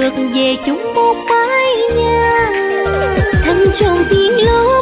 được về chung một mái nhà. Thành tròn tiếng lối